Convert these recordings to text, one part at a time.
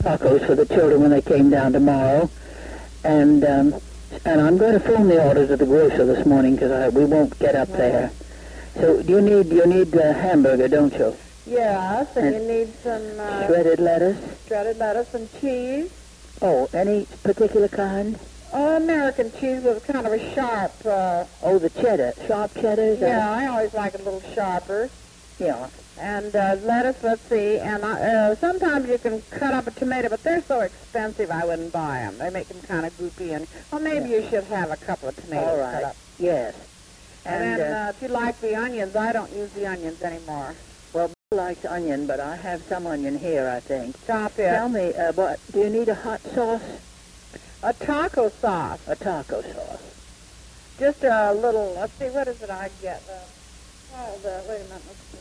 tacos for the children when they came down tomorrow. And I'm going to phone the order to the grocer this morning because we won't get up there. So you need a hamburger, don't you? Yes, and you need some shredded lettuce. Shredded lettuce and cheese. Oh, any particular kind? American cheese with kind of a sharp. The cheddar, sharp cheddar. Yeah, I always like it a little sharper. Yeah. And lettuce, let's see, and sometimes you can cut up a tomato, but they're so expensive I wouldn't buy them. They make them kind of goopy, and maybe you should have a couple of tomatoes All right. cut up. Yes. And then if you like the onions, I don't use the onions anymore. Well, Bill likes onion, but I have some onion here, I think. Chop it. Tell me, what do you need? A hot sauce? A taco sauce. A taco sauce. Just a little. Let's see, what is it I get? Wait a minute. Let's see.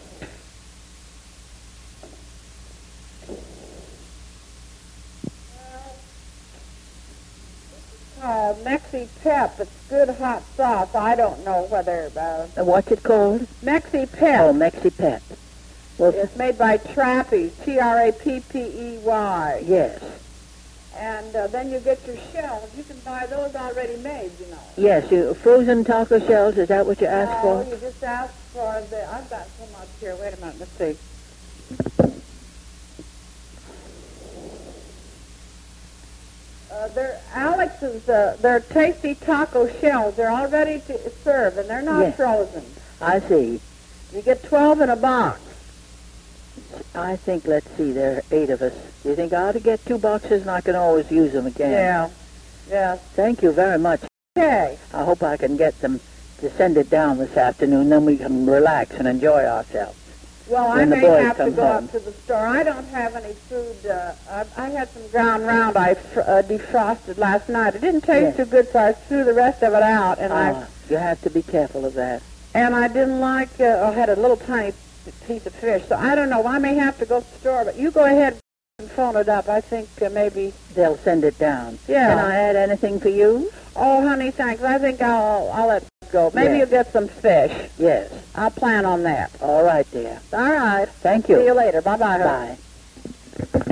Mexi Pep. It's good hot sauce. I don't know whether... what's it called? Mexi Pep. Oh, Mexi Pep. Well, it's made by Trappy, Trappey. Yes. And then you get your shells. You can buy those already made, you know. Yes, frozen taco shells. Is that what you asked for? No, you just asked for the... I've got so much here. Wait a minute. Let's see. They're tasty taco shells. They're all ready to serve, and they're not frozen. I see. You get 12 in a box. I think, let's see, there are 8 of us. Do you think I ought to get 2 boxes and I can always use them again? Yeah. Yes. Thank you very much. Okay. I hope I can get them to send it down this afternoon, then we can relax and enjoy ourselves. Well, I may have to go up to the store. I don't have any food. I had some ground round I defrosted last night. It didn't taste too good, so I threw the rest of it out. And you have to be careful of that. And I didn't like, I had a little tiny piece of fish, so I don't know. I may have to go to the store, but you go ahead and phone it up. I think maybe... They'll send it down. Yeah. Can I add anything for you? Oh, honey, thanks. I think I'll let it go. Maybe you'll get some fish. Yes. I'll plan on that. All right, dear. All right. Thank you. See you later. Bye-bye. Bye.